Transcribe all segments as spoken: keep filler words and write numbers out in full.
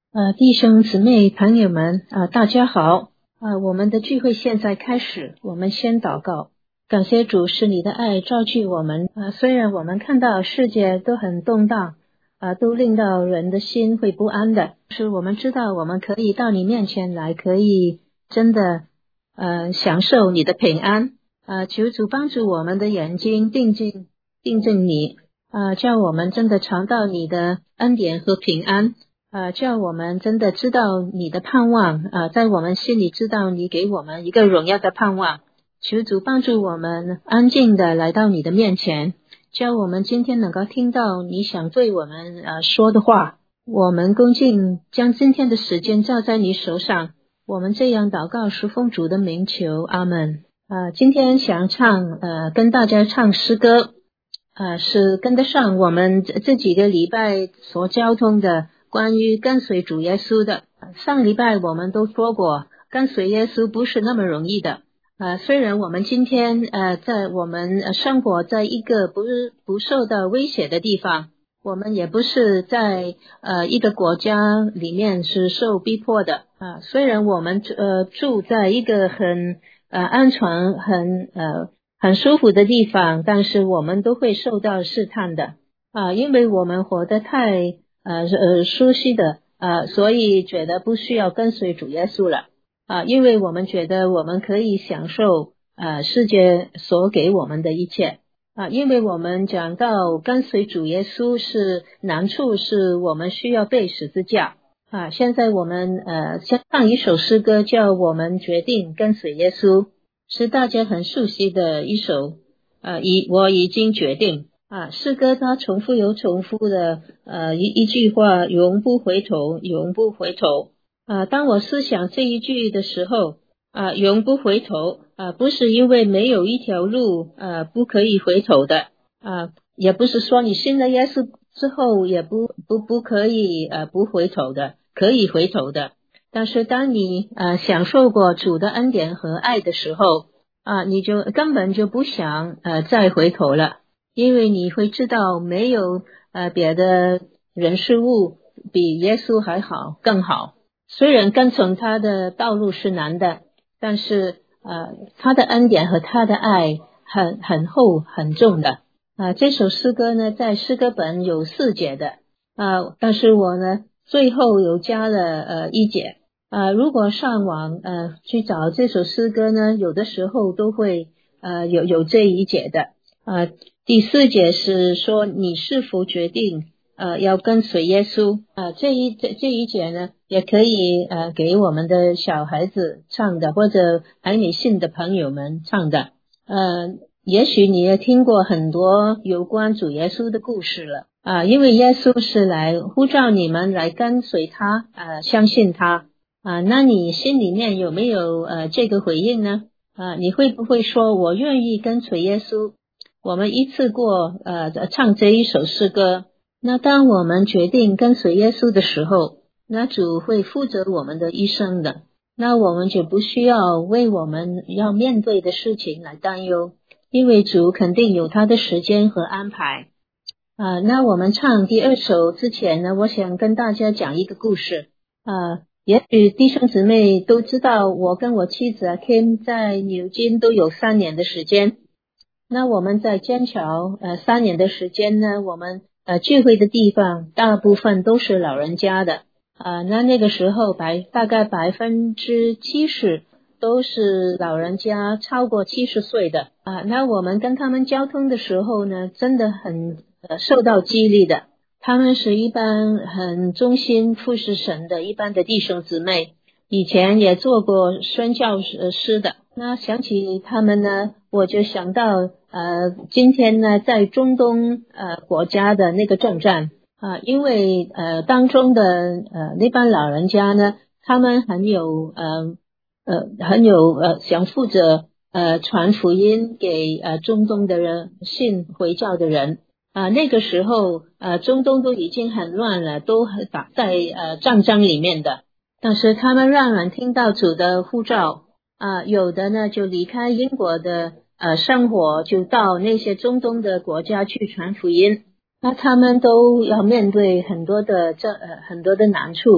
呃，弟兄姊妹朋友们，呃，大家好。呃，我们的聚会现在开始，我们先祷告。感谢主，是你的爱召聚我们。呃，虽然我们看到世界都很动荡，呃，都令到人的心会不安的，是我们知道我们可以到你面前来，可以真的呃享受你的平安。呃，求主帮助我们的眼睛定睛定睛你，呃，叫我们真的尝到你的恩典和平安。呃，叫我们真的知道你的盼望，呃，在我们心里知道你给我们一个荣耀的盼望。求主帮助我们安静的来到你的面前，叫我们今天能够听到你想对我们呃说的话。我们恭敬将今天的时间交在你手上，我们这样祷告是奉主的名求，阿们。呃，今天想唱呃跟大家唱诗歌，呃是跟得上我们这这几个礼拜所交通的关于跟随主耶稣的。上礼拜我们都说过，跟随耶稣不是那么容易的。呃，虽然我们今天呃在我们呃生活在一个不是不受到威胁的地方，我们也不是在呃一个国家里面是受逼迫的啊、呃。虽然我们呃住在一个很呃安全、很呃很舒服的地方，但是我们都会受到试探的啊、呃，因为我们活得太呃呃熟悉的呃，所以觉得不需要跟随主耶稣了啊、呃，因为我们觉得我们可以享受呃世界所给我们的一切啊、呃，因为我们讲到跟随主耶稣是难处，是我们需要背十字架啊、呃。现在我们呃先唱一首诗歌，叫我们决定跟随耶稣，是大家很熟悉的一首呃已我已经决定。啊，诗歌它重复又重复的呃一一句话，永不回头，永不回头。啊，当我思想这一句的时候，啊，永不回头，啊，不是因为没有一条路呃不可以回头的，啊，也不是说你信了耶稣之后也不不不可以呃不回头的，可以回头的。但是当你呃享受过主的恩典和爱的时候，啊，你就根本就不想呃再回头了。因为你会知道没有呃别的人事物比耶稣还好更好。虽然跟从他的道路是难的，但是呃他的恩典和他的爱很很厚很重的。啊、呃，这首诗歌呢在诗歌本有四节的啊、呃，但是我呢最后有加了呃一节。呃如果上网呃去找这首诗歌呢，有的时候都会呃有有这一节的。呃第四节是说你是否决定呃要跟随耶稣。呃这一这这一节呢也可以呃给我们的小孩子唱的，或者还没信的朋友们唱的。呃也许你也听过很多有关主耶稣的故事了啊、呃，因为耶稣是来呼召你们来跟随他，呃相信他啊、呃，那你心里面有没有呃这个回应呢？啊、呃，你会不会说我愿意跟随耶稣？我们一次过呃唱这一首诗歌。那当我们决定跟随耶稣的时候，那主会负责我们的一生的，那我们就不需要为我们要面对的事情来担忧，因为主肯定有他的时间和安排啊、呃。那我们唱第二首之前呢，我想跟大家讲一个故事啊、呃。也许弟兄姊妹都知道，我跟我妻子啊 Kim 在牛津都有三年的时间。那我们在剑桥呃三年的时间呢，我们呃聚会的地方大部分都是老人家的啊、呃，那那个时候百大概百分之七十都是老人家，超过七十岁的啊、呃。那我们跟他们交通的时候呢，真的很呃受到激励的。他们是一般很忠心服侍神的一般的弟兄姊妹，以前也做过宣教师的。那想起他们呢，我就想到呃，今天呢在中东呃国家的那个征战啊、呃，因为呃当中的呃那帮老人家呢，他们很有呃呃很有呃想负责呃传福音给呃中东的人，信回教的人啊、呃。那个时候呃中东都已经很乱了，都打在呃战争里面的，但是他们让人听到主的呼召。啊、呃，有的呢就离开英国的呃生活，就到那些中东的国家去传福音。那他们都要面对很多的这呃很多的难处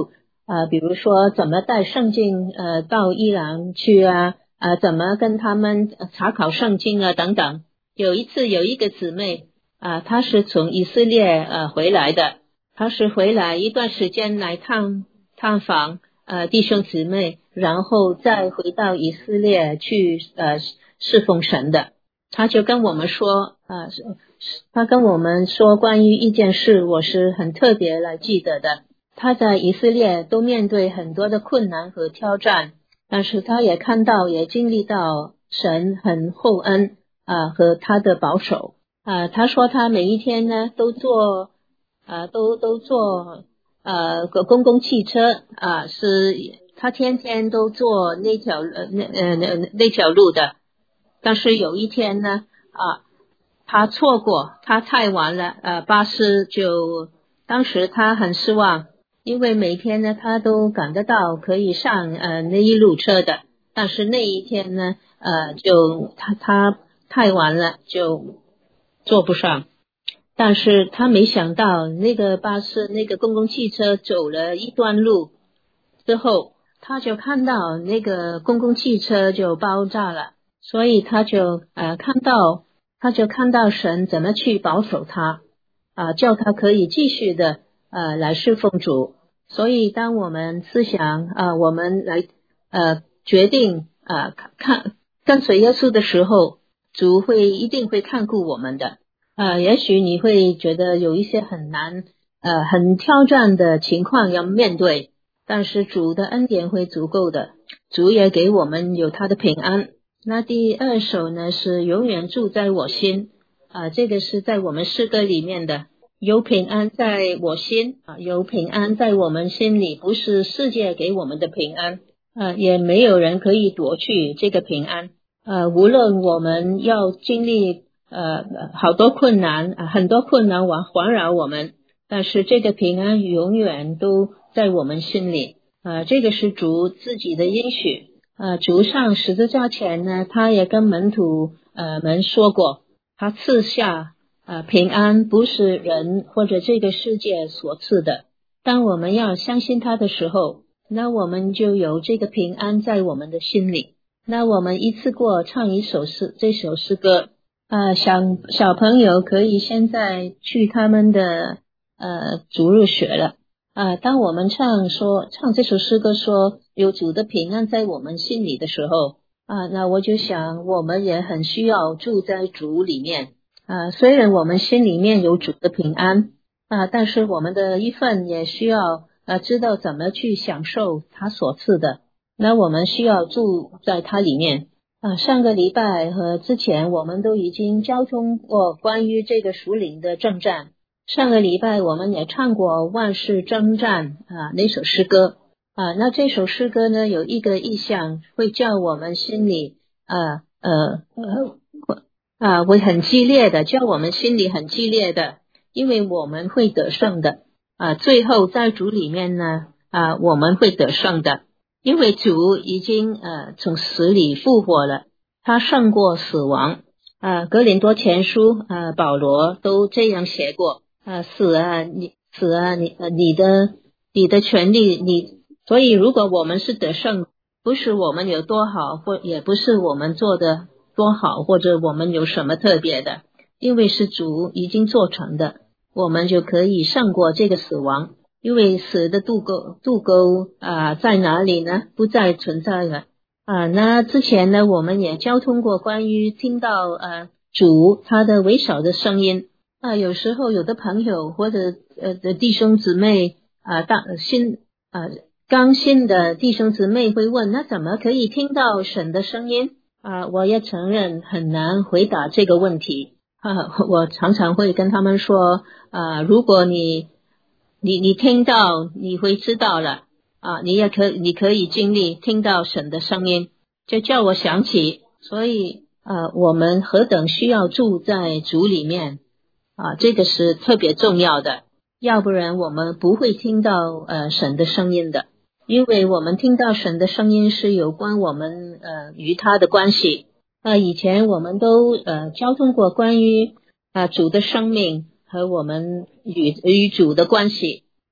啊，比如说怎么带圣经呃到伊朗去啊，啊怎么跟他们查考圣经啊等等。有一次有一个姊妹啊，她是从以色列呃回来的，她是回来一段时间来探探访呃弟兄姊妹，然后再回到以色列去呃侍奉神的。她就跟我们说啊，她跟我们说关于一件事，我是很特别来记得的。他在以色列都面对很多的困难和挑战，但是他也看到也经历到神很厚恩啊和他的保守啊。他说他每一天呢都坐啊都都坐呃个公共汽车啊，是他天天都坐那条呃那呃那那条路的。但是有一天呢啊他错过，他太晚了，呃巴士就当时他很失望。因为每天呢，他都赶得到可以上呃那一路车的，但是那一天呢，呃，就他他太晚了，就坐不上。但是他没想到，那个巴士那个公共汽车走了一段路之后，他就看到那个公共汽车就爆炸了，所以他就呃看到他就看到神怎么去保守他啊、呃，叫他可以继续的呃来侍奉主。所以当我们思想啊、呃，我们来呃决定啊、呃、看跟随耶稣的时候，主会一定会看顾我们的。呃也许你会觉得有一些很难呃很挑战的情况要面对，但是主的恩典会足够的，主也给我们有他的平安。那第二首呢是永远住在我心啊、呃，这个是在我们诗歌里面的。有平安在我心啊，有平安在我们心里，不是世界给我们的平安，呃，也没有人可以夺去这个平安。呃，无论我们要经历呃好多困难，呃、很多困难环环绕我们，但是这个平安永远都在我们心里。呃，这个是主自己的应许。呃，主上十字架前呢，他也跟门徒呃们说过，他赐下呃，平安不是人或者这个世界所赐的。当我们要相信他的时候，那我们就有这个平安在我们的心里。那我们一次过唱一首诗，这首诗歌呃，小小朋友可以现在去他们的呃主日学了啊、呃。当我们唱说唱这首诗歌说有主的平安在我们心里的时候啊、呃，那我就想我们也很需要住在主里面。啊，虽然我们心里面有主的平安啊，但是我们的一份也需要呃知道怎么去享受他所赐的。那我们需要住在他里面啊。上个礼拜和之前我们都已经交通过关于这个属灵的征战。上个礼拜我们也唱过万事征战啊那首诗歌啊。那这首诗歌呢有一个意象会叫我们心里啊呃呃。啊，会很激烈的，叫我们心里很激烈的，因为我们会得胜的啊。最后在主里面呢啊，我们会得胜的，因为主已经呃从死里复活了，他胜过死亡啊。哥林多前书啊，保罗都这样写过啊，死啊你死啊你呃你的你的权利你，所以如果我们是得胜，不是我们有多好，或也不是我们做的多好，或者我们有什么特别的，因为是主已经做成的，我们就可以胜过这个死亡。因为死的渡沟渡沟啊在哪里呢？不再存在了啊。那之前呢我们也交通过关于听到呃主他的微小的声音啊。有时候有的朋友或者呃的弟兄姊妹啊大新啊刚信的弟兄姊妹会问，那怎么可以听到神的声音啊？我也承认很难回答这个问题啊。我常常会跟他们说啊，如果你你你听到你会知道了啊，你也可你可以经历听到神的声音，就叫我想起，所以呃我们何等需要住在主里面啊，这个是特别重要的，要不然我们不会听到呃神的声音的。因为我们听到神的声音是有关我们呃与他的关系。呃以前我们都呃交通过关于啊、呃、主的生命和我们与与主的关系。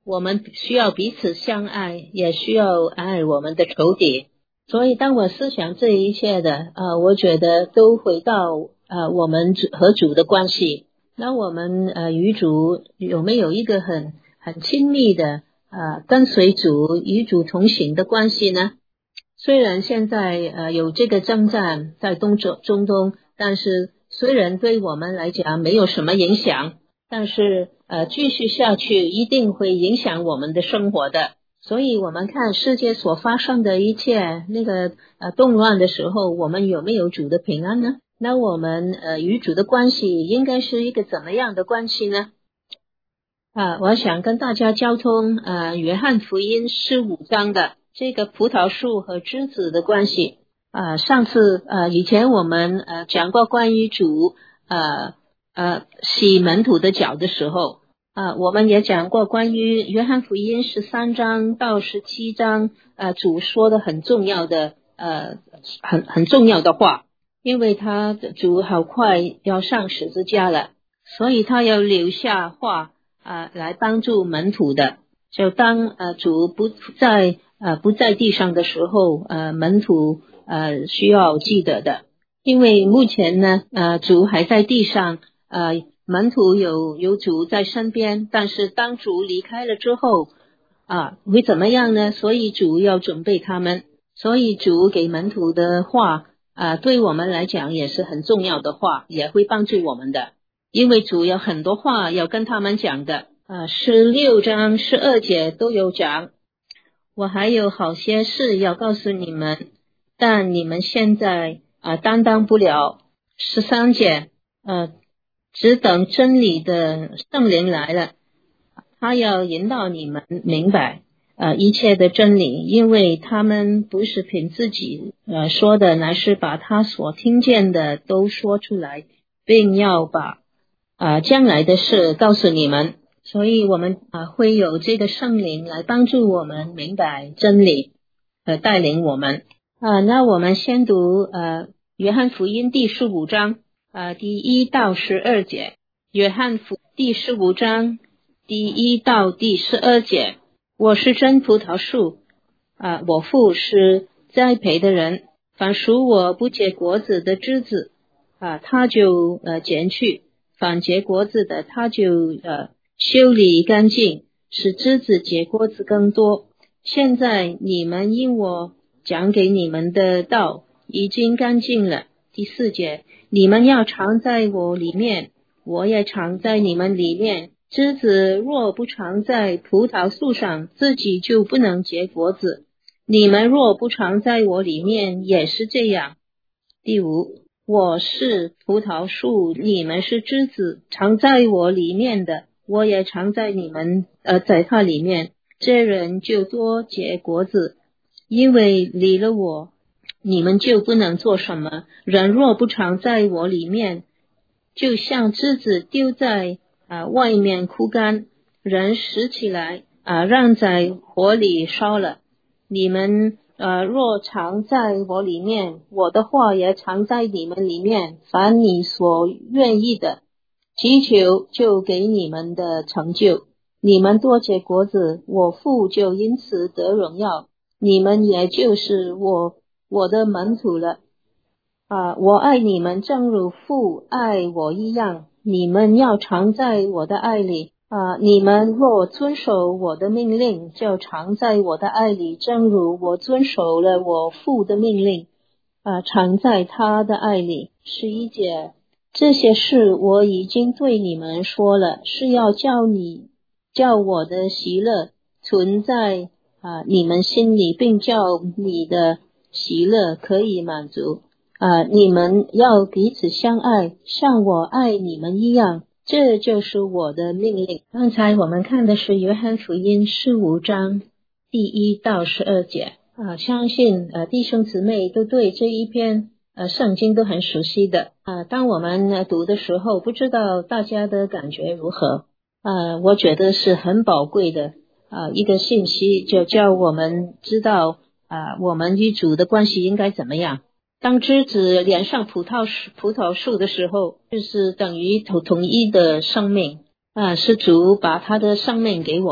我们需要彼此相爱，也需要爱我们的仇敌。所以当我思想这一切的呃，我觉得都回到呃我们和主的关系。那我们呃与主有没有一个很很亲密的呃跟随主与主同行的关系呢？虽然现在呃有这个征战在东中中东，但是虽然对我们来讲没有什么影响，但是呃继续下去一定会影响我们的生活的。所以我们看世界所发生的一切那个呃动乱的时候，我们有没有主的平安呢？那我们呃与主的关系应该是一个怎么样的关系呢？啊，我想跟大家交通呃约翰福音十五章的这个葡萄树和枝子的关系。啊，上次呃以前我们呃讲过关于主呃呃洗门徒的脚的时候，啊我们也讲过关于约翰福音十三章到十七章呃主说的很重要的呃很很重要的话，因为他主好快要上十字架了，所以他要留下话啊、呃、来帮助门徒的。就当呃主不在呃不在地上的时候，呃门徒呃需要记得的。因为目前呢呃主还在地上，呃门徒有有主在身边，但是当主离开了之后啊会怎么样呢？所以主要准备他们，所以主给门徒的话啊对我们来讲也是很重要的话，也会帮助我们的。因为主有很多话要跟他们讲的。啊，十六章十二节都有讲，我还有好些事要告诉你们，但你们现在啊担当不了。十三节，呃，只等真理的圣灵来了，他要引导你们明白呃一切的真理，因为他们不是凭自己呃说的，乃是把他所听见的都说出来，并要把呃将来的事告诉你们。所以我们啊、呃、会有这个圣灵来帮助我们明白真理，呃带领我们啊、呃。那我们先读呃约翰福音第十五章呃第一到十二节。约翰福第十五章第一到第十二节，我是真葡萄树啊、呃，我父是栽培的人，凡属我不结果子的枝子啊、呃，他就呃剪去，反结果子的他就呃修理干净，使枝子结果子更多。现在你们因我讲给你们的道已经干净了。第四节，你们要常在我里面，我也常在你们里面。枝子若不常在葡萄树上，自己就不能结果子。你们若不常在我里面，也是这样。第五，我是葡萄树，你们是枝子，常在我里面的，我也常在你们呃，在他里面，这人就多结果子，因为离了我，你们就不能做什么。人若不常在我里面，就像枝子丢在啊、呃、外面枯干，人拾起来啊、呃、让在火里烧了。你们呃若常在我里面，我的话也常在你们里面，凡你所愿意的祈求，就给你们的成就。你们多结果子，我父就因此得荣耀，你们也就是我我的门徒了。啊，我爱你们，正如父爱我一样，你们要常在我的爱里。啊，你们若遵守我的命令，就常在我的爱里，正如我遵守了我父的命令，啊，常在他的爱里。十一节，这些事我已经对你们说了，是要叫你叫我的喜乐存在啊你们心里，并叫你的喜乐可以满足。啊，你们要彼此相爱，像我爱你们一样，这就是我的命令。刚才我们看的是约翰福音十五章第一到十二节啊，相信呃弟兄姊妹都对这一篇呃圣经都很熟悉的啊。当我们呃读的时候，不知道大家的感觉如何？啊，我觉得是很宝贵的啊一个信息，就叫我们知道啊我们与主的关系应该怎么样。当枝子连上葡萄树葡萄树的时候，就是等于统统一的生命啊，是主把他的生命给我们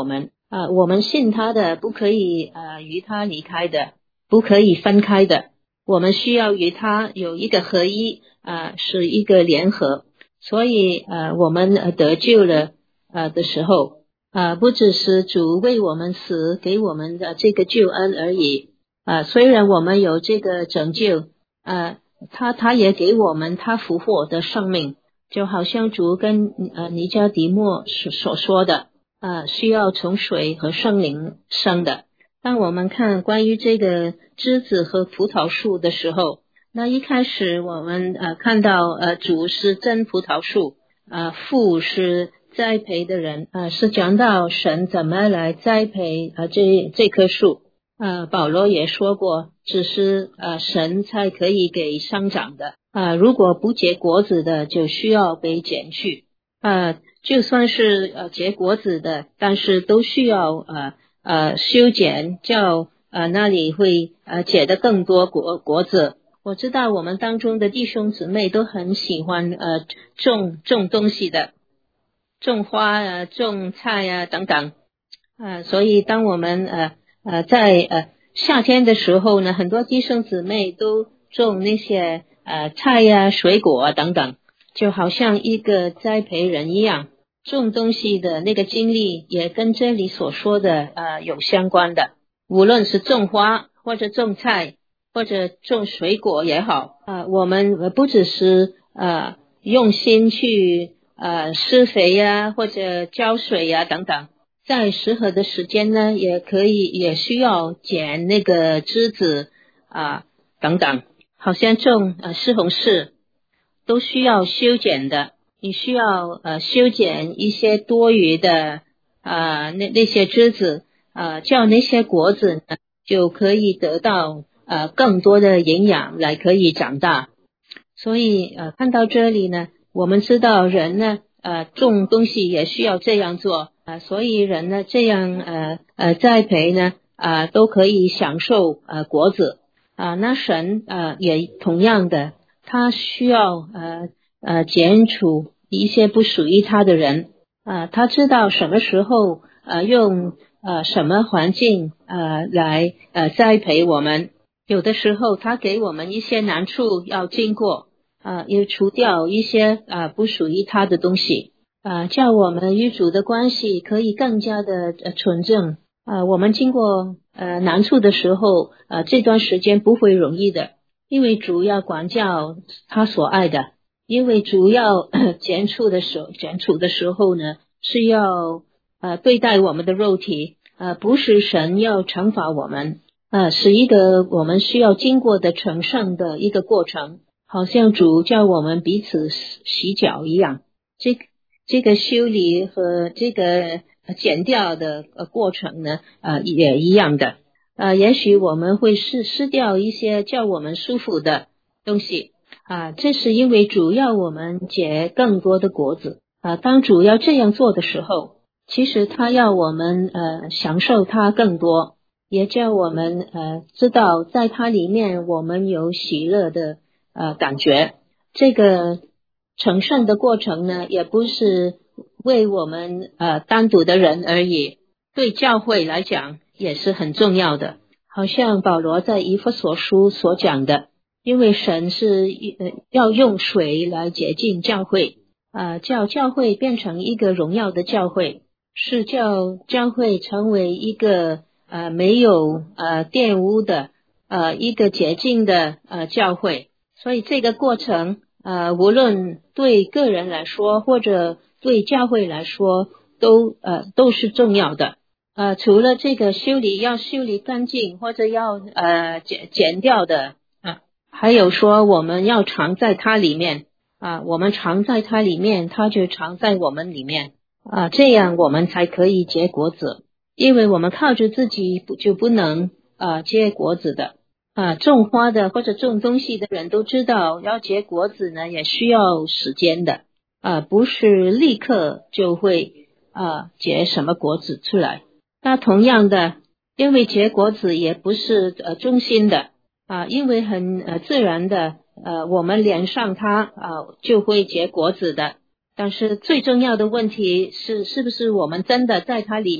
啊，我们信他的不可以呃与他离开的，不可以分开的，我们需要与他有一个合一啊，是一个联合。所以呃我们呃得救了呃的时候啊，不只是主为我们死给我们的这个救恩而已啊，虽然我们有这个拯救啊，他他也给我们他复活的生命，就好像主跟呃尼加迪莫所所说的啊，需要从水和圣灵生的。当我们看关于这个枝子和葡萄树的时候，那一开始我们呃看到呃主是真葡萄树，呃父是栽培的人，呃是讲到神怎么来栽培呃这这棵树。呃保罗也说过，只是呃神才可以给生长的，啊、呃，如果不结果子的就需要被剪去。呃就算是呃结果子的，但是都需要呃呃修剪，叫呃那里会呃结得更多果果子。我知道我们当中的弟兄姊妹都很喜欢呃种种东西的，种花啊、种菜啊等等。呃所以当我们呃呃在呃夏天的时候呢，很多弟兄姊妹都种那些呃菜呀、水果啊等等，就好像一个栽培人一样。种东西的那个经历也跟这里所说的呃有相关的，无论是种花或者种菜或者种水果也好，呃我们不只是呃用心去呃施肥呀、或者浇水呀、等等，在适合的时间呢，也可以也需要剪那个枝子啊、等等，好像种呃西红柿都需要修剪的，你需要呃修剪一些多余的呃那那些枝子，呃叫那些果子呢就可以得到呃更多的营养来可以长大。所以呃看到这里呢，我们知道人呢呃种东西也需要这样做啊、呃，所以人呢这样呃呃栽培呢啊、呃、都可以享受呃果子啊、呃。那神呃也同样的，他需要呃呃剪除一些不属于他的人啊、呃，他知道什么时候呃用呃什么环境呃来呃栽培我们。有的时候他给我们一些难处要经过啊、呃，要除掉一些啊、呃、不属于他的东西啊、呃，叫我们与主的关系可以更加的呃纯正啊、呃。我们经过呃难处的时候呃这段时间不会容易的，因为主要管教他所爱的，因为主要剪除的时候剪除的时候呢是要呃对待我们的肉体，呃不是神要惩罚我们。呃，是一个我们需要经过的成圣的一个过程，好像主叫我们彼此洗脚一样。这这个修理和这个剪掉的呃过程呢，呃也一样的。呃，也许我们会失失掉一些叫我们舒服的东西啊、呃，这是因为主要我们结更多的果子啊、呃。当主要这样做的时候，其实他要我们呃享受他更多。也叫我们呃知道在它里面我们有喜乐的呃感觉。这个成圣的过程呢，也不是为我们呃单独的人而已，对教会来讲也是很重要的。好像保罗在以弗所书所讲的，因为神是呃要用水来洁净教会啊、呃，叫教会变成一个荣耀的教会，是叫教会成为一个呃，没有呃玷污的呃一个洁净的呃教会。所以这个过程呃无论对个人来说或者对教会来说都呃都是重要的。呃除了这个修理要修理干净或者要呃剪剪掉的啊，还有说我们要常在它里面啊，我们常在它里面，它就常在我们里面啊，这样我们才可以结果子。因为我们靠着自己不就不能啊结果子的啊，种花的或者种东西的人都知道，要结果子呢也需要时间的啊，不是立刻就会啊结什么果子出来。那同样的，因为结果子也不是呃中心的啊，因为很呃自然的呃我们连上它啊就会结果子的。但是最重要的问题是，是不是我们真的在它里面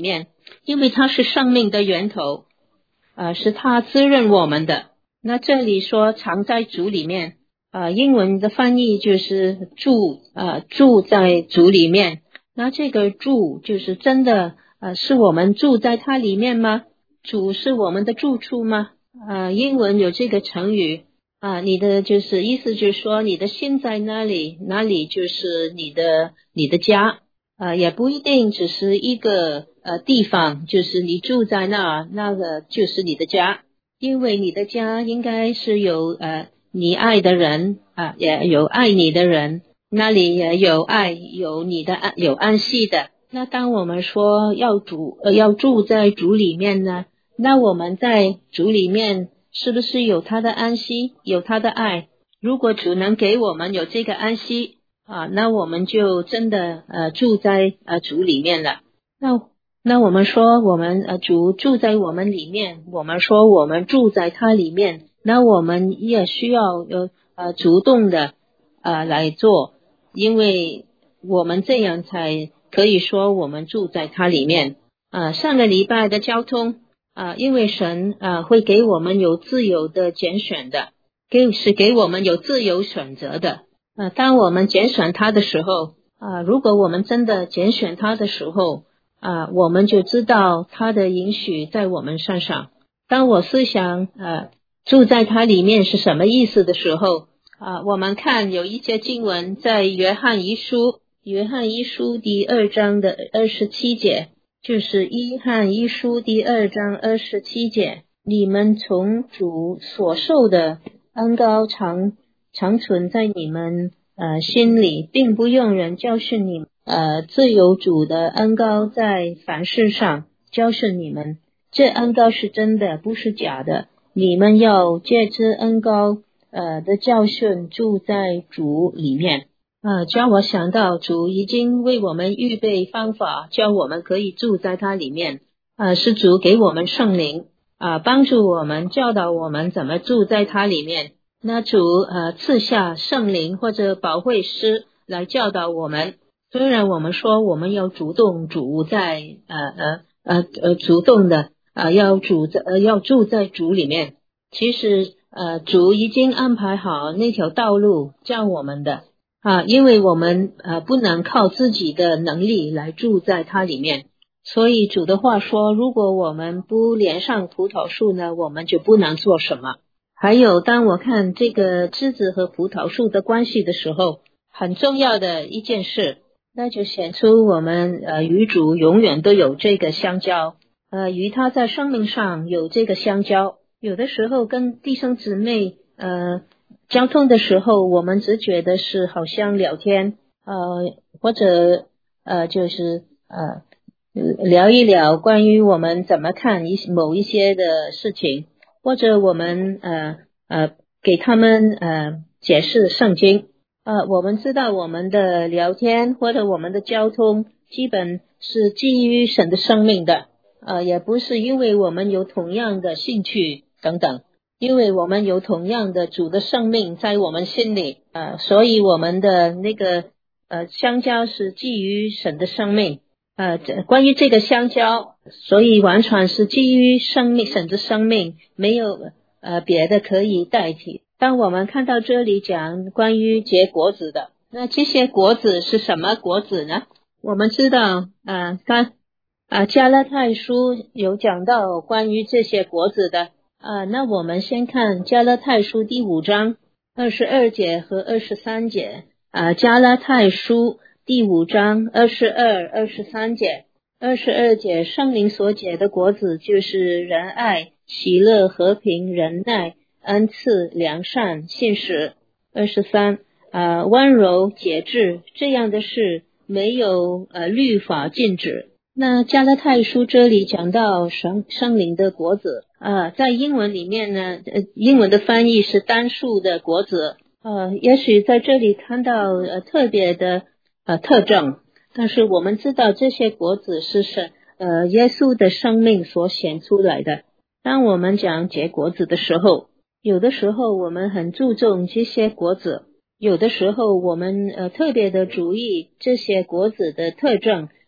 因为它是生命的源头，呃，是它滋润我们的。那这里说藏在主里面，呃，英文的翻译就是住，呃，住在主里面。那这个住就是真的，呃，是我们住在它里面吗？主是我们的住处吗？呃，英文有这个成语，啊、呃，你的就是意思就是说你的心在哪里，哪里就是你的你的家。呃，也不一定只是一个呃地方，就是你住在那儿，那个就是你的家。因为你的家应该是有呃你爱的人啊、呃，也有爱你的人，那里也有爱，有你的安，有安息的。那当我们说要主呃要住在主里面呢，那我们在主里面是不是有他的安息，有他的爱？如果主能给我们有这个安息啊，那我们就真的呃住在呃主里面了。那那我们说我们呃主住在我们里面，我们说我们住在他里面，那我们也需要有呃主动的呃来做，因为我们这样才可以说我们住在他里面。呃上个礼拜的交通啊、呃，因为神啊、呃、会给我们有自由的拣选的，给是给我们有自由选择的。呃当我们拣选他的时候啊、呃，如果我们真的拣选他的时候啊，我们就知道他的允许在我们身上。当我思想呃住在他里面是什么意思的时候啊，我们看有一些经文在约翰一书，约翰一书第二章的二十七节，就是约翰一书第二章二十七节，你们从主所受的恩膏常常存在你们呃心里，并不用人教训你们。呃，自由主的恩膏在凡事上教训你们，这恩膏是真的，不是假的。你们要借这恩膏呃的教训住在主里面。呃，叫我想到主已经为我们预备方法，叫我们可以住在他里面。呃，是主给我们圣灵啊、呃，帮助我们，教导我们怎么住在他里面。那主呃赐下圣灵或者保惠师来教导我们。虽然我们说我们要主动主在呃呃呃呃主动的啊、呃、要主在呃要住在主里面，其实呃主已经安排好那条道路叫我们的啊，因为我们呃不能靠自己的能力来住在它里面，所以主的话说，如果我们不连上葡萄树呢，我们就不能做什么。还有当我看这个枝子和葡萄树的关系的时候，很重要的一件事，那就显出我们呃与主永远都有这个相交，呃与他在生命上有这个相交。有的时候跟弟兄姊妹呃交通的时候，我们只觉得是好像聊天，呃或者呃就是呃聊一聊关于我们怎么看一某一些的事情，或者我们呃呃给他们呃解释圣经。呃，我们知道我们的聊天或者我们的交通基本是基于神的生命的，呃，也不是因为我们有同样的兴趣等等，因为我们有同样的主的生命在我们心里，呃，所以我们的那个呃相交是基于神的生命，呃，关于这个相交，所以完全是基于生命，神的生命，没有呃别的可以代替。当我们看到这里讲关于结果子的，那这些果子是什么果子呢？我们知道啊，刚啊加拉太书有讲到关于这些果子的啊，那我们先看加拉太书第五章二十二节和二十三节啊，加拉太书第五章二十二、二十三节。二十二节圣灵所结的果子就是仁爱、喜乐、和平、忍耐、恩赐、良善、信实。二十三呃温柔、节制，这样的事没有呃律法禁止。那加拉太书这里讲到圣圣灵的果子呃在英文里面呢，呃英文的翻译是单数的果子，呃也许在这里看到呃特别的呃特征，但是我们知道这些果子是神呃耶稣的生命所显出来的。当我们讲结果子的时候，有的时候我们很注重这些果子，有的时候我们呃特别的注意这些果子的特征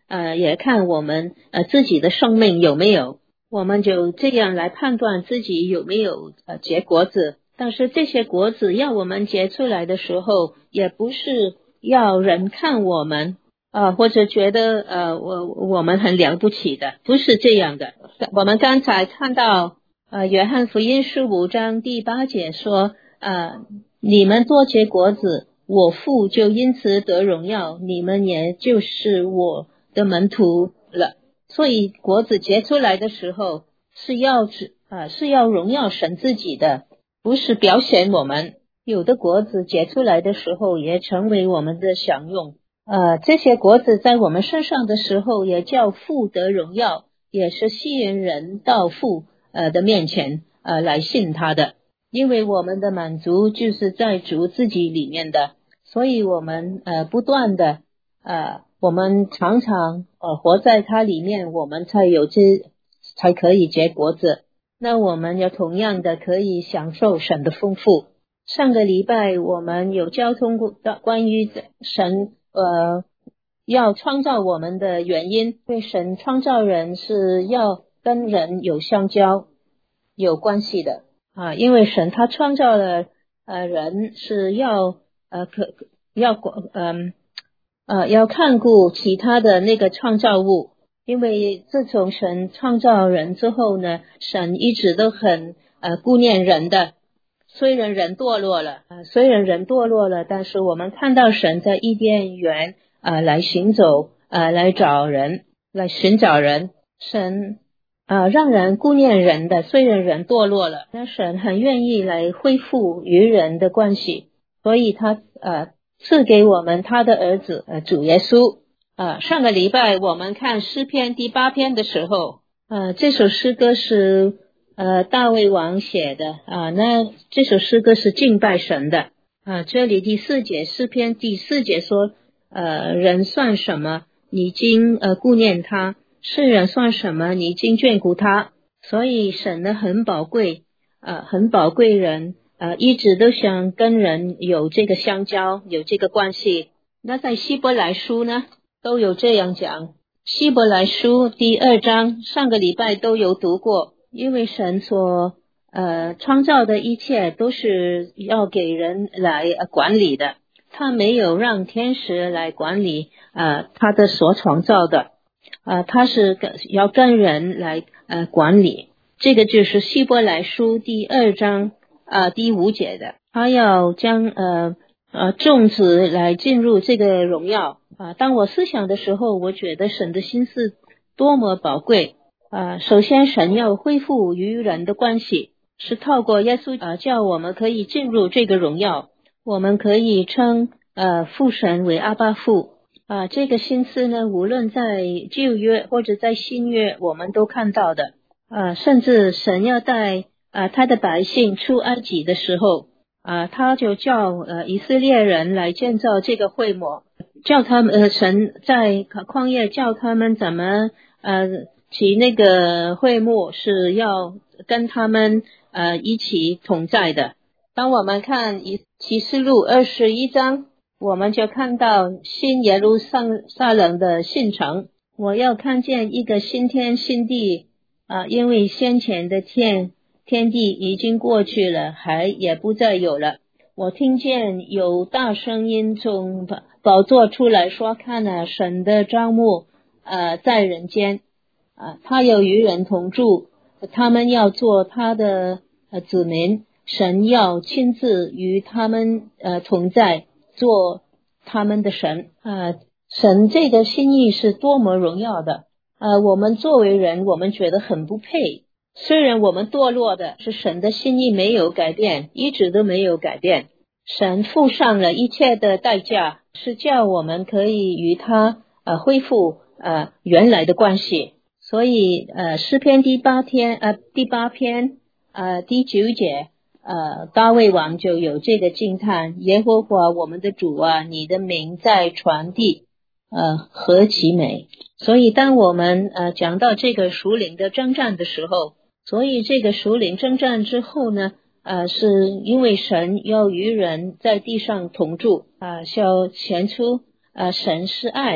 呃，也看我们呃自己的生命有没有，我们就这样来判断自己有没有呃结果子。但是这些果子要我们结出来的时候，也不是要人看我们呃或者觉得呃我我们很了不起的，不是这样的。我们刚才看到呃约翰福音十五章第八节说呃你们多结果子，我父就因此得荣耀，你们也就是我的门徒了。所以果子结出来的时候是要呃是要荣耀神自己的，不是表现我们。有的果子结出来的时候也成为我们的享用，呃这些果子在我们身上的时候也叫父得荣耀，也是吸引人到父呃的面前呃来信他的。因为我们的满足就是在主自己里面的，所以我们呃不断的呃我们常常呃活在它里面，我们才有这才可以结果子。那我们也同样的可以享受神的丰富。上个礼拜我们有交通关于神呃要创造我们的原因，对神创造人是要跟人有相交有关系的啊，因为神他创造了呃人是要呃可要嗯 呃, 呃要看顾其他的那个创造物。因为自从神创造人之后呢，神一直都很呃顾念人的。虽然人堕落了呃虽然人堕落了，但是我们看到神在伊甸园呃来行走呃来找人，来寻找人。神呃让人顾念人的，虽然人堕落了，但神很愿意来恢复与人的关系，所以他呃赐给我们他的儿子呃主耶稣。呃上个礼拜我们看诗篇第八篇的时候，呃这首诗歌是呃大卫王写的啊、呃，那这首诗歌是敬拜神的啊、呃。这里第四节，诗篇第四节说呃人算什么，你经呃顾念他，世人算什么，你经眷顾他。所以神呢很宝贵呃很宝贵人呃一直都想跟人有这个相交，有这个关系。那在希伯来书呢都有这样讲，希伯来书第二章上个礼拜都有读过。因为神所呃创造的一切都是要给人来、呃、管理的，他没有让天使来管理呃他的所创造的呃他是要跟人来呃管理。这个就是希伯来书第二章呃第五节的，他要将呃呃种子来进入这个荣耀啊、呃。当我思想的时候，我觉得神的心思多么宝贵。呃，首先神要恢复与人的关系，是透过耶稣呃叫我们可以进入这个荣耀，我们可以称呃父神为阿爸父啊、呃。这个心思呢，无论在旧约或者在新约，我们都看到的。呃，甚至神要带呃他的百姓出埃及的时候啊、呃，他就叫呃以色列人来建造这个会幕，叫他们呃神在旷野叫他们怎么呃。其那个会幕是要跟他们呃一起同在的。当我们看启示录二十一章，我们就看到新耶路撒冷的新城，我要看见一个新天新地啊、呃，因为先前的天天地已经过去了，海也不再有了。我听见有大声音从宝座出来说，看啊，神的帐幕呃在人间啊，他有与人同住，他们要做他的呃子民，神要亲自与他们呃同在，做他们的神啊。神这个心意是多么荣耀的呃，我们作为人，我们觉得很不配。虽然我们堕落的，是神的心意没有改变，一直都没有改变。神付上了一切的代价，是叫我们可以与他呃恢复呃原来的关系。所以呃诗篇第八篇呃第八篇呃第九节呃大卫王就有这个惊叹，耶和华我们的主啊，你的名在传递呃何其美。所以当我们呃讲到这个属灵的征战的时候，所以这个属灵征战之后呢呃是因为神要与人在地上同住啊、呃，要显出呃神是爱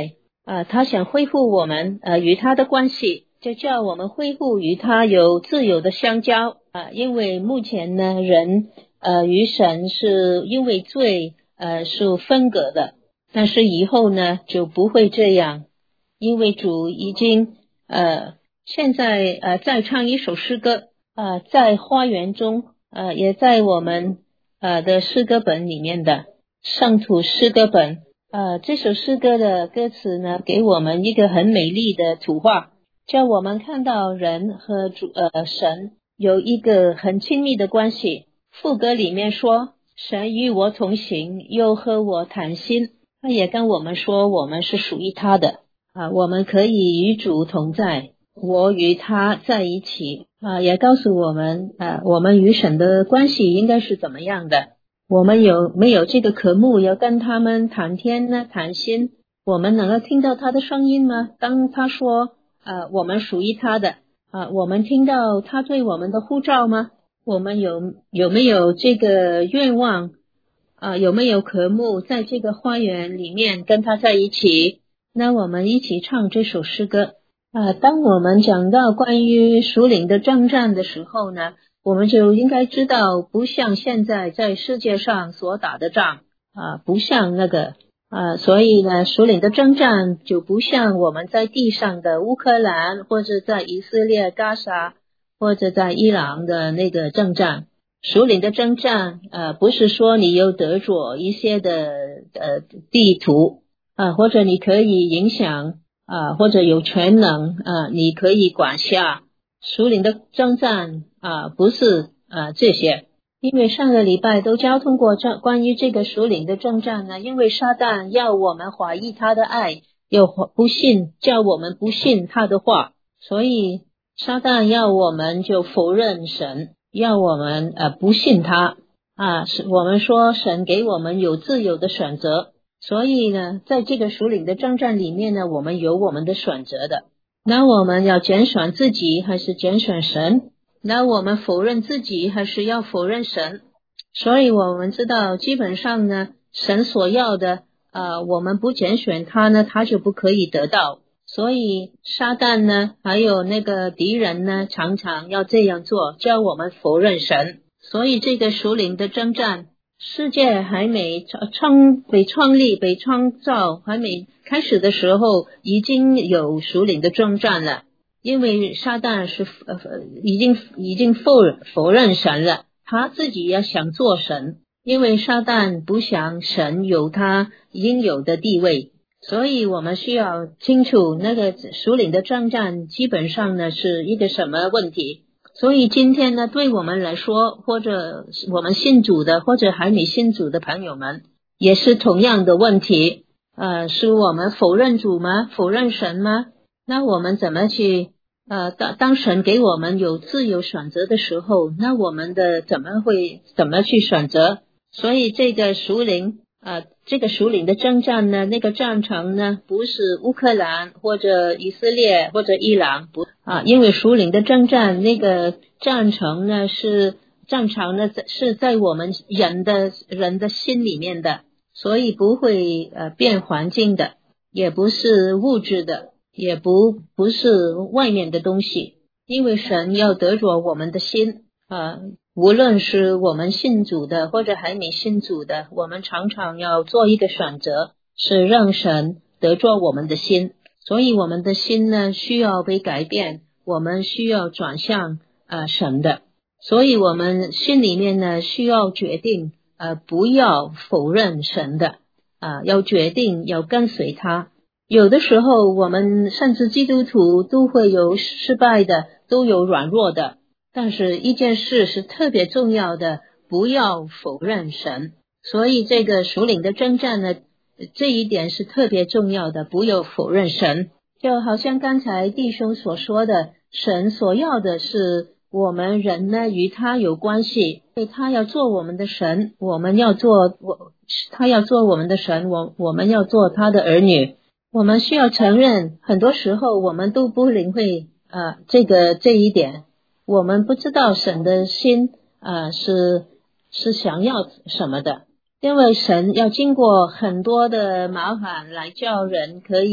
呃，他想恢复我们呃与他的关系，就叫我们恢复与他有自由的相交啊、呃。因为目前呢，人呃与神是因为罪呃是分隔的，但是以后呢就不会这样，因为主已经呃现在呃再唱一首诗歌呃在花园中呃也在我们呃的诗歌本里面的圣土诗歌本。呃，这首诗歌的歌词呢，给我们一个很美丽的图画，叫我们看到人和主呃神有一个很亲密的关系。副歌里面说，神与我同行，又和我谈心，他也跟我们说，我们是属于他的啊，我们可以与主同在，我与他在一起啊，也告诉我们啊，我们与神的关系应该是怎么样的。我们有没有这个科目要跟他们谈天呢？谈心，我们能够听到他的声音吗？当他说呃我们属于他的啊、呃，我们听到他对我们的呼召吗？我们有有没有这个愿望啊、呃？有没有科目在这个花园里面跟他在一起？那我们一起唱这首诗歌啊、呃。当我们讲到关于属灵的征战的时候呢，我们就应该知道，不像现在在世界上所打的仗啊，不像那个啊，所以呢，属灵的征战就不像我们在地上的乌克兰，或者在以色列加沙，或者在伊朗的那个征战。属灵的征战呃，不是说你有得着一些的呃地图啊，或者你可以影响啊，或者有全能啊，你可以管辖。属灵的征战啊，不是啊这些，因为上个礼拜都交通过这关于这个属灵的征战呢，因为撒旦要我们怀疑他的爱，又不信，叫我们不信他的话，所以撒旦要我们就否认神，要我们呃不信他啊，是我们说神给我们有自由的选择，所以呢，在这个属灵的征战里面呢，我们有我们的选择的。那我们要拣选自己还是拣选神？那我们否认自己还是要否认神？所以我们知道基本上呢，神所要的呃，我们不拣选他呢，他就不可以得到。所以撒旦呢，还有那个敌人呢，常常要这样做，叫我们否认神。所以这个属灵的征战，世界还没创被创立被创造还没开始的时候，已经有属灵的征战了。因为撒旦是呃已经已经否否认神了，他自己也想做神，因为撒旦不想神有他应有的地位，所以我们需要清楚那个属灵的征战基本上呢是一个什么问题。所以今天呢，对我们来说，或者我们信主的，或者还没信主的朋友们，也是同样的问题。呃，是我们否认主吗？否认神吗？那我们怎么去呃当当神给我们有自由选择的时候，那我们的怎么会怎么去选择？所以这个属灵呃这个属灵的征战呢，那个战场呢，不是乌克兰或者以色列或者伊朗，不啊，因为属灵的征战那个战场呢是战场呢是在我们人的人的心里面的，所以不会呃变环境的，也不是物质的，也不不是外面的东西，因为神要得着我们的心啊，无论是我们信主的或者还没信主的，我们常常要做一个选择，是让神得着我们的心。所以我们的心呢需要被改变，我们需要转向呃神的，所以我们心里面呢需要决定呃不要否认神的啊、呃，要决定要跟随他。有的时候我们甚至基督徒都会有失败的，都有软弱的，但是一件事是特别重要的，不要否认神。所以这个属灵的征战呢，这一点是特别重要的，不要否认神。就好像刚才弟兄所说的，神所要的是我们人呢与他有关系，所以他要做我们的神，我们要做我他要做我们的神，我我们要做他的儿女。我们需要承认，很多时候我们都不领会呃这个这一点，我们不知道神的心呃是是想要什么的，因为神要经过很多的麻烦来叫人可以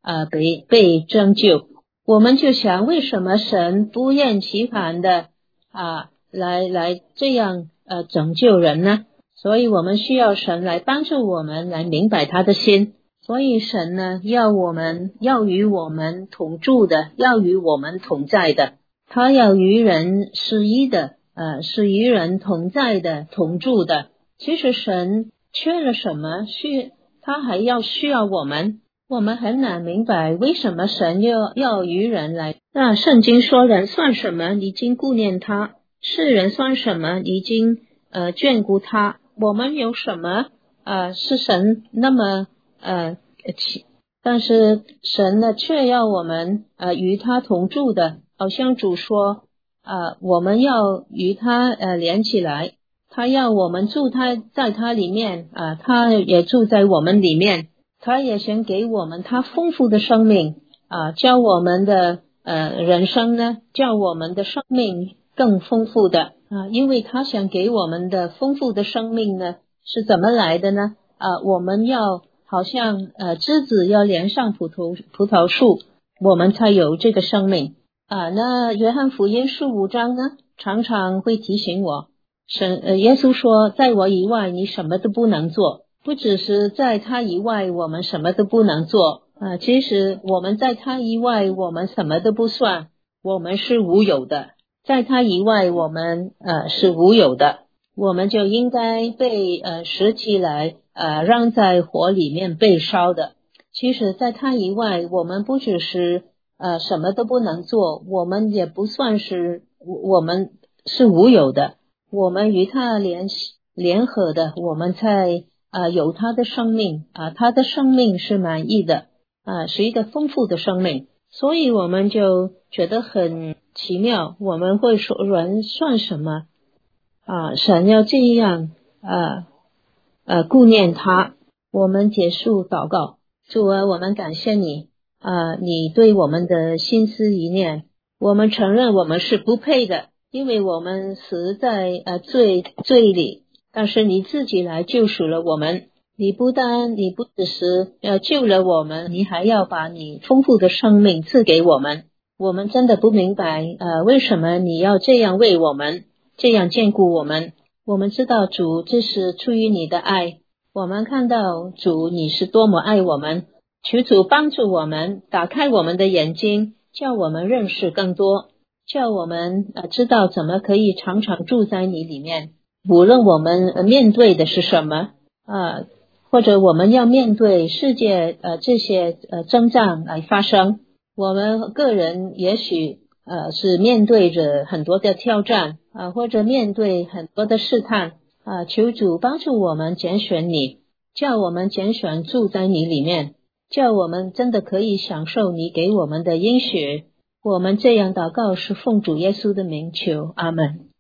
呃被被拯救。我们就想，为什么神不厌其烦的啊来来这样呃拯救人呢？所以我们需要神来帮助我们来明白他的心。所以神呢要我们要与我们同住的，要与我们同在的，他要与人是一的，呃是与人同在的，同住的。其实神缺了什么，需他还要需要我们，我们很难明白为什么神要要与人来。那圣经说，人算什么，你经顾念他；世人算什么，你经呃眷顾他。我们有什么呃是神那么呃但是神呢却要我们呃与他同住的，好像主说呃我们要与他呃连起来，他要我们住他在他里面啊、呃，他也住在我们里面，他也想给我们他丰富的生命啊、呃，叫我们的呃人生呢，叫我们的生命更丰富的啊、呃，因为他想给我们的丰富的生命呢是怎么来的呢？啊、呃，我们要好像呃枝子要连上葡萄葡萄树，我们才有这个生命啊、呃。那约翰福音十五章呢，常常会提醒我。神呃，耶稣说，在我以外你什么都不能做。不只是在他以外我们什么都不能做呃，其实我们在他以外我们什么都不算，我们是无有的。在他以外我们呃是无有的，我们就应该被呃拾起来呃让在火里面被烧的。其实在他以外我们不只是呃什么都不能做，我们也不算是我们是无有的。我们与他联联合的，我们才呃有他的生命啊、呃，他的生命是满意的啊、呃，是一个丰富的生命，所以我们就觉得很奇妙。我们会说人算什么啊、呃？神要这样呃呃顾念他。我们结束祷告，主啊，我们感谢你啊、呃，你对我们的心思意念，我们承认我们是不配的。因为我们死在呃罪罪里，但是你自己来救赎了我们。你不但你不只是呃救了我们，你还要把你丰富的生命赐给我们。我们真的不明白呃为什么你要这样为我们，这样眷顾我们。我们知道主这是出于你的爱，我们看到主你是多么爱我们。求主帮助我们，打开我们的眼睛，叫我们认识更多，叫我们呃知道怎么可以常常住在你里面。无论我们、呃、面对的是什么呃或者我们要面对世界呃这些呃征战来发生，我们个人也许呃是面对着很多的挑战啊、呃，或者面对很多的试探啊、呃，求主帮助我们拣选你，叫我们拣选住在你里面，叫我们真的可以享受你给我们的应许。我们这样祷告是奉主耶稣的名求，阿们。